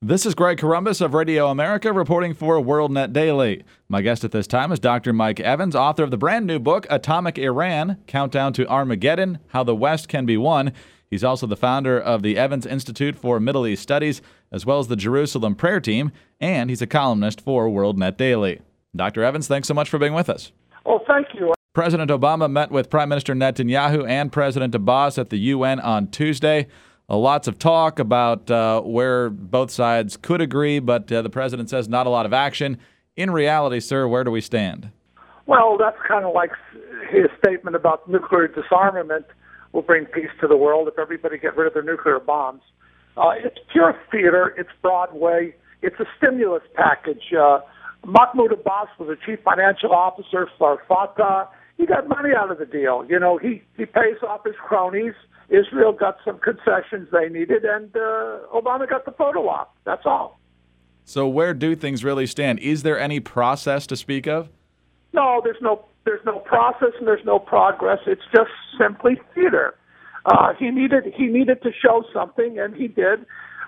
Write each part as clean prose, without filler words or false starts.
This is Greg Corombos of Radio America reporting for WorldNet Daily. My guest at this time is Dr. Mike Evans, author of the brand new book, Atomic Iran, Countdown to Armageddon, How the West Can Be Won. He's also the founder of the Evans Institute for Middle East Studies, as well as the Jerusalem Prayer Team, and he's a columnist for WorldNet Daily. Dr. Evans, thanks so much for being with us. Oh, thank you. President Obama met with Prime Minister Netanyahu and President Abbas at the UN on Tuesday. Lots of talk about where both sides could agree, but the president says not a lot of action. In reality, sir, where do we stand? Well, that's kind of like his statement about nuclear disarmament will bring peace to the world if everybody get rid of their nuclear bombs. It's pure theater. It's Broadway. It's a stimulus package. Mahmoud Abbas was a chief financial officer for Fatah. He got money out of the deal. You know, he pays off his cronies. Israel got some concessions they needed, and Obama got the photo op. That's all. So where do things really stand? Is there any process to speak of? No, there's no process and there's no progress. It's just simply theater. He needed to show something, and he did.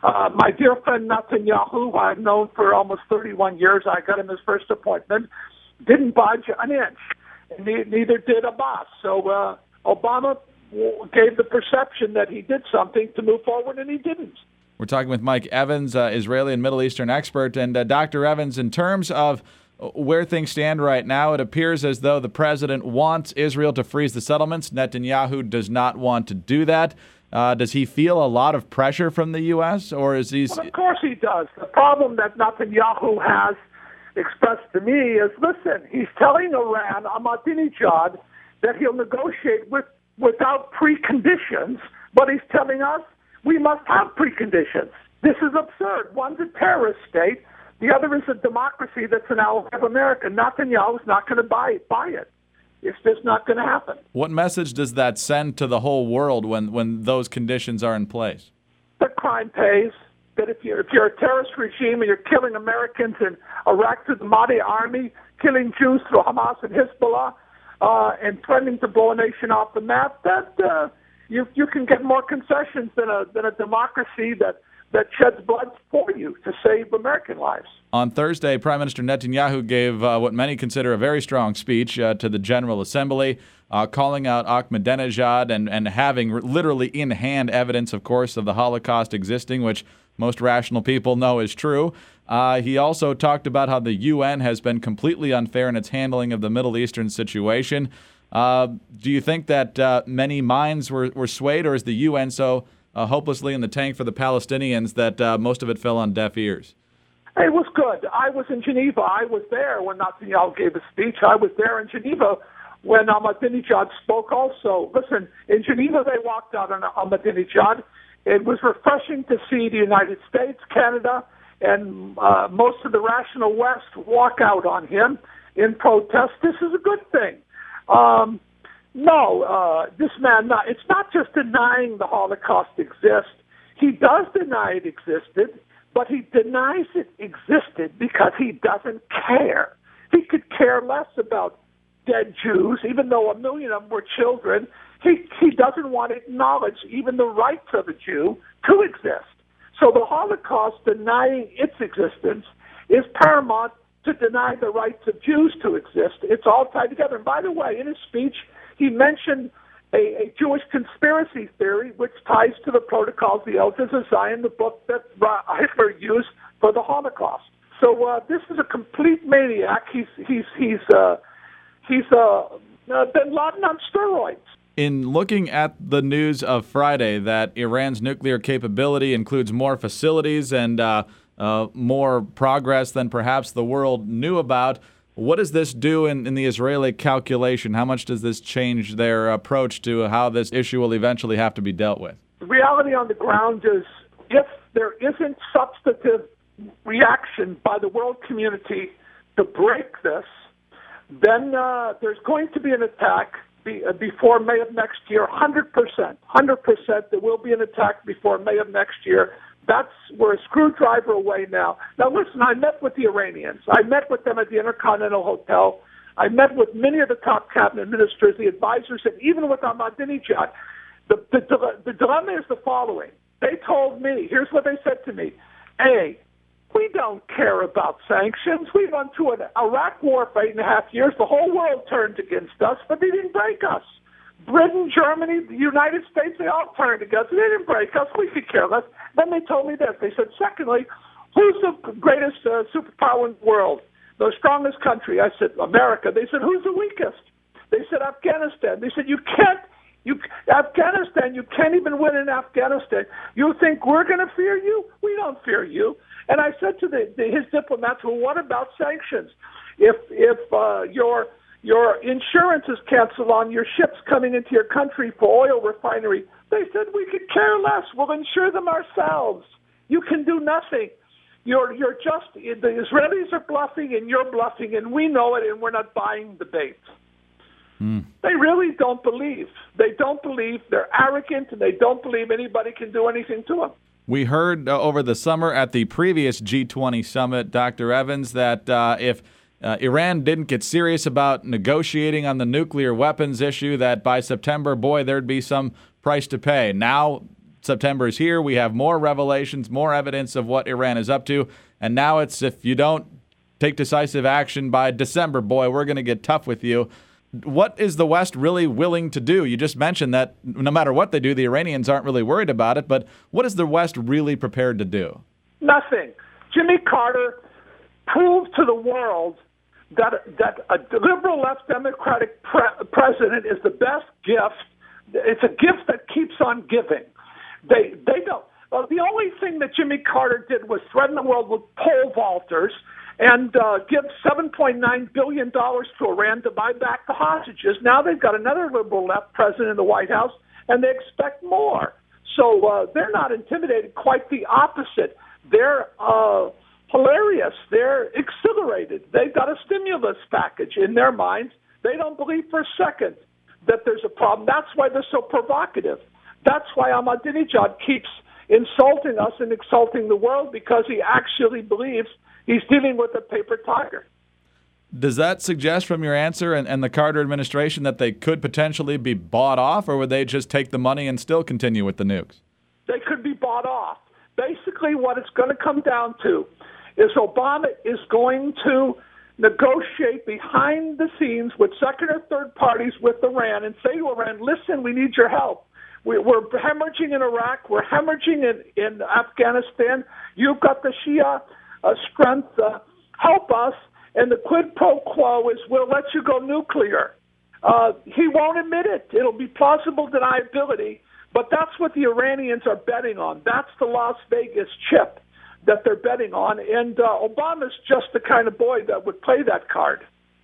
My dear friend Netanyahu, who I've known for almost 31 years, I got him his first appointment, didn't budge an inch. And neither did Abbas. So Obama gave the perception that he did something to move forward, and he didn't. We're talking with Mike Evans, Israeli and Middle Eastern expert. And Dr. Evans, in terms of where things stand right now, it appears as though the president wants Israel to freeze the settlements. Netanyahu does not want to do that. Does he feel a lot of pressure from the U.S., or is he... Well, of course he does. The problem that Netanyahu has expressed to me is, listen, he's telling Iran, Ahmadinejad, that he'll negotiate without preconditions, but he's telling us we must have preconditions. This is absurd. One's a terrorist state. The other is a democracy that's an ally of America. Netanyahu's not going to buy it. It's just not going to happen. What message does that send to the whole world when those conditions are in place? That crime pays. That if you're a terrorist regime and you're killing Americans in Iraq through the Mahdi army, killing Jews through Hamas and Hezbollah, and threatening to blow a nation off the map, that you can get more concessions than a democracy that sheds blood for you to save American lives. On Thursday, Prime Minister Netanyahu gave what many consider a very strong speech to the General Assembly, calling out Ahmadinejad and having literally in hand evidence, of course, of the Holocaust existing, which most rational people know is true. He also talked about how the UN has been completely unfair in its handling of the Middle Eastern situation. Do you think that many minds were swayed, or is the UN so hopelessly in the tank for the Palestinians that most of it fell on deaf ears? It was good. I was in Geneva. I was there when Netanyahu gave a speech. I was there in Geneva when Ahmadinejad spoke also. Listen, in Geneva they walked out on Ahmadinejad. It was refreshing to see the United States, Canada, and most of the rational West walk out on him in protest. This is a good thing. This man, it's not just denying the Holocaust exists. He does deny it existed, but he denies it existed because he doesn't care. He could care less about dead Jews, even though 1 million of them were children. He doesn't want to acknowledge even the rights of a Jew to exist. So the Holocaust, denying its existence, is paramount to deny the rights of Jews to exist. It's all tied together. And by the way, in his speech, he mentioned a Jewish conspiracy theory, which ties to the Protocols of the Elders of Zion, the book that Hitler used for the Holocaust. So this is a complete maniac. He's Bin Laden on steroids. In looking at the news of Friday that Iran's nuclear capability includes more facilities and more progress than perhaps the world knew about, what does this do in the Israeli calculation? How much does this change their approach to how this issue will eventually have to be dealt with? The reality on the ground is if there isn't substantive reaction by the world community to break this, then there's going to be an attack before May of next year, 100%. 100% there will be an attack before May of next year. We're a screwdriver away now. Now listen, I met with the Iranians. I met with them at the Intercontinental Hotel. I met with many of the top cabinet ministers, the advisors, and even with Ahmadinejad. The dilemma is the following. They told me, here's what they said to me. A, We don't care about sanctions. We went through an Iraq war for 8.5 years. The whole world turned against us, but they didn't break us. Britain, Germany, the United States, they all turned against us. They didn't break us. We could care less. Then they told me this. They said, secondly, who's the greatest superpower in the world? The strongest country? I said, America. They said, who's the weakest? They said, Afghanistan. They said, Afghanistan, you can't even win in Afghanistan. You think we're going to fear you? We don't fear you. And I said to his diplomats, well, what about sanctions? If your insurance is canceled on your ships coming into your country for oil refinery, they said we could care less. We'll insure them ourselves. You can do nothing. You're just the Israelis are bluffing and you're bluffing, and we know it, and we're not buying the bait. They really don't believe. They don't believe. They're arrogant, and they don't believe anybody can do anything to them. We heard over the summer at the previous G20 summit, Dr. Evans, that if Iran didn't get serious about negotiating on the nuclear weapons issue, that by September, boy, there'd be some price to pay. Now, September is here. We have more revelations, more evidence of what Iran is up to. And now it's, if you don't take decisive action by December, boy, we're going to get tough with you. What is the West really willing to do? You just mentioned that no matter what they do, the Iranians aren't really worried about it. But what is the West really prepared to do? Nothing. Jimmy Carter proved to the world that a liberal left Democratic president is the best gift. It's a gift that keeps on giving. They don't. The only thing that Jimmy Carter did was threaten the world with pole vaulters and give $7.9 billion to Iran to buy back the hostages. Now they've got another liberal left president in the White House, and they expect more. So they're not intimidated, quite the opposite. They're hilarious. They're exhilarated. They've got a stimulus package in their minds. They don't believe for a second that there's a problem. That's why they're so provocative. That's why Ahmadinejad keeps insulting us and insulting the world, because he actually believes he's dealing with a paper tiger. Does that suggest from your answer and the Carter administration that they could potentially be bought off, or would they just take the money and still continue with the nukes? They could be bought off. Basically, what it's going to come down to is Obama is going to negotiate behind the scenes with second or third parties with Iran and say to Iran, listen, we need your help. We're hemorrhaging in Iraq. We're hemorrhaging in Afghanistan. You've got the Shia strength. Help us. And the quid pro quo is we'll let you go nuclear. He won't admit it. It'll be plausible deniability. But that's what the Iranians are betting on. That's the Las Vegas chip that they're betting on. And Obama's just the kind of boy that would play that card.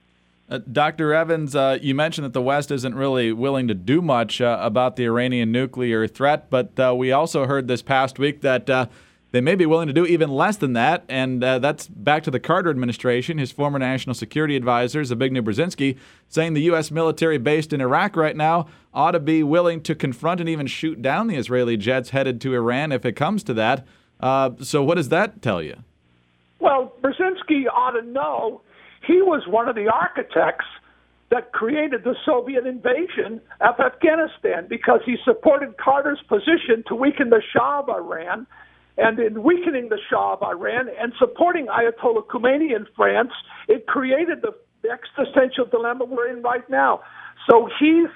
Dr. Evans, you mentioned that the West isn't really willing to do much about the Iranian nuclear threat, but we also heard this past week that they may be willing to do even less than that, and that's back to the Carter administration. His former national security advisor, Zbigniew Brzezinski, saying the U.S. military based in Iraq right now ought to be willing to confront and even shoot down the Israeli jets headed to Iran if it comes to that. So what does that tell you? Well, Brzezinski ought to know. He was one of the architects that created the Soviet invasion of Afghanistan, because he supported Carter's position to weaken the Shah of Iran. And in weakening the Shah of Iran and supporting Ayatollah Khomeini in France, it created the existential dilemma we're in right now. So he's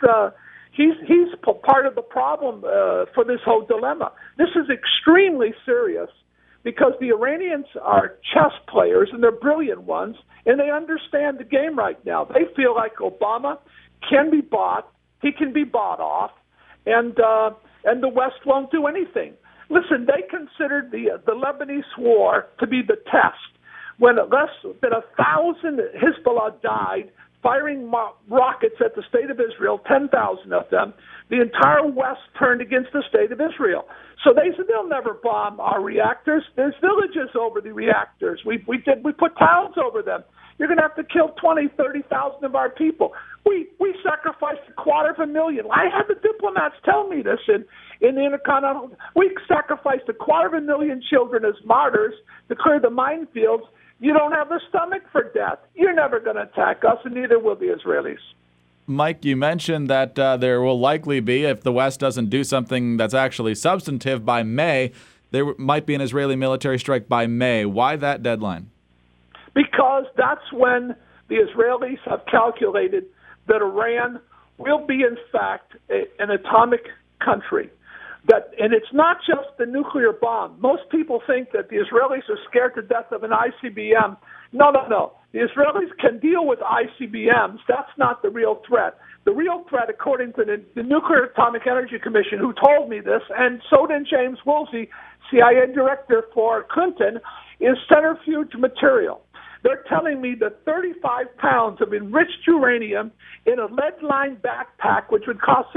part of the problem for this whole dilemma. This is extremely serious, because the Iranians are chess players, and they're brilliant ones, and they understand the game right now. They feel like Obama can be bought, he can be bought off, and the West won't do anything. Listen, they considered the Lebanese war to be the test. When less than 1,000 Hezbollah died firing rockets at the State of Israel, 10,000 of them, the entire West turned against the State of Israel. So they said they'll never bomb our reactors. There's villages over the reactors. We put towns over them. You're going to have to kill 20, 30,000 of our people. We sacrificed 250,000. I had the diplomats tell me this in the Intercontinental. We sacrificed 250,000 children as martyrs to clear the minefields. You don't have the stomach for death. You're never going to attack us, and neither will the Israelis. Mike, you mentioned that there will likely be, if the West doesn't do something that's actually substantive by May, might be an Israeli military strike by May. Why that deadline? Because that's when the Israelis have calculated that Iran will be, in fact, an atomic country. And it's not just the nuclear bomb. Most people think that the Israelis are scared to death of an ICBM. No. The Israelis can deal with ICBMs. That's not the real threat. The real threat, according to the Nuclear Atomic Energy Commission, who told me this, and so did James Woolsey, CIA director for Clinton, is centrifuge material. They're telling me that 35 pounds of enriched uranium in a lead-lined backpack, which would cost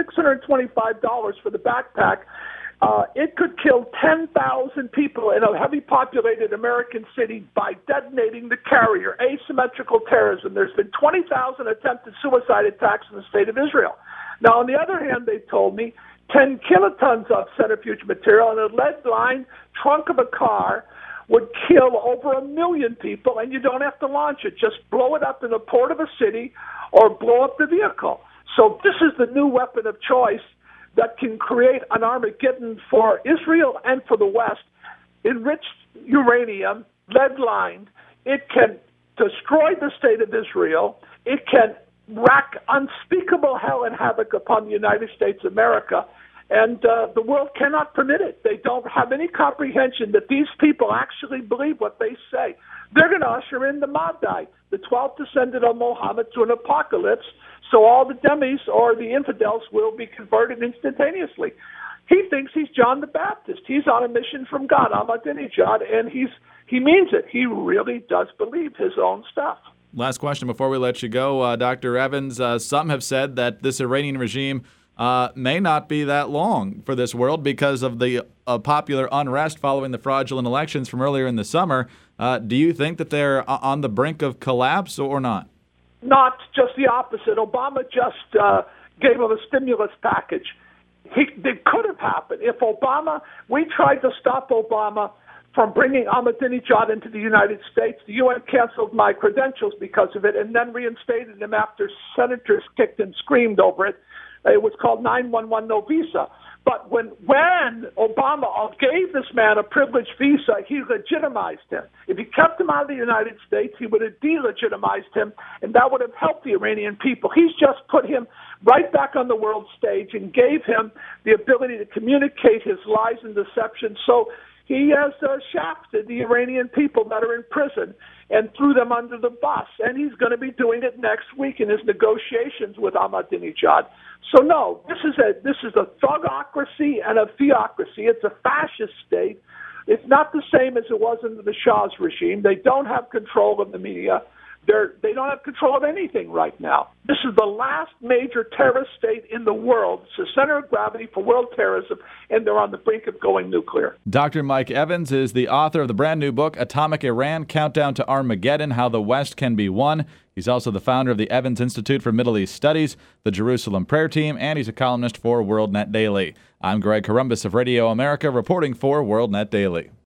$625 for the backpack, it could kill 10,000 people in a heavily populated American city by detonating the carrier. Asymmetrical terrorism. There's been 20,000 attempted suicide attacks in the state of Israel. Now, on the other hand, they told me 10 kilotons of centrifuge material in a lead-lined trunk of a car would kill over 1 million people, and you don't have to launch it. Just blow it up in the port of a city or blow up the vehicle. So this is the new weapon of choice that can create an Armageddon for Israel and for the West. Enriched uranium, lead-lined, it can destroy the state of Israel. It can wreak unspeakable hell and havoc upon the United States of America. And the world cannot permit it. They don't have any comprehension that these people actually believe what they say. They're going to usher in the Madai, the 12th descendant of Muhammad, to an apocalypse, so all the demis or the infidels will be converted instantaneously. He thinks he's John the Baptist. He's on a mission from God, Ahmadinejad, and he means it. He really does believe his own stuff. Last question before we let you go, Dr. Evans. Some have said that this Iranian regime may not be that long for this world because of the popular unrest following the fraudulent elections from earlier in the summer. Do you think that they're on the brink of collapse or not? Not, just the opposite. Obama just gave them a stimulus package. It could have happened if we tried to stop Obama from bringing Ahmadinejad into the United States. The UN canceled my credentials because of it and then reinstated him after senators kicked and screamed over it. It was called 911 no visa. But when Obama gave this man a privileged visa, he legitimized him. If he kept him out of the United States, he would have delegitimized him, and that would have helped the Iranian people. He's just put him right back on the world stage and gave him the ability to communicate his lies and deception. So he has shafted the Iranian people that are in prison and threw them under the bus. And he's going to be doing it next week in his negotiations with Ahmadinejad. So no, this is a thugocracy and a theocracy. It's a fascist state. It's not the same as it was under the Shah's regime. They don't have control of the media. They don't have control of anything right now. This is the last major terrorist state in the world. It's the center of gravity for world terrorism, and they're on the brink of going nuclear. Dr. Mike Evans is the author of the brand new book, Atomic Iran, Countdown to Armageddon, How the West Can Be Won. He's also the founder of the Evans Institute for Middle East Studies, the Jerusalem Prayer Team, and he's a columnist for WorldNet Daily. I'm Greg Corombos of Radio America, reporting for WorldNet Daily.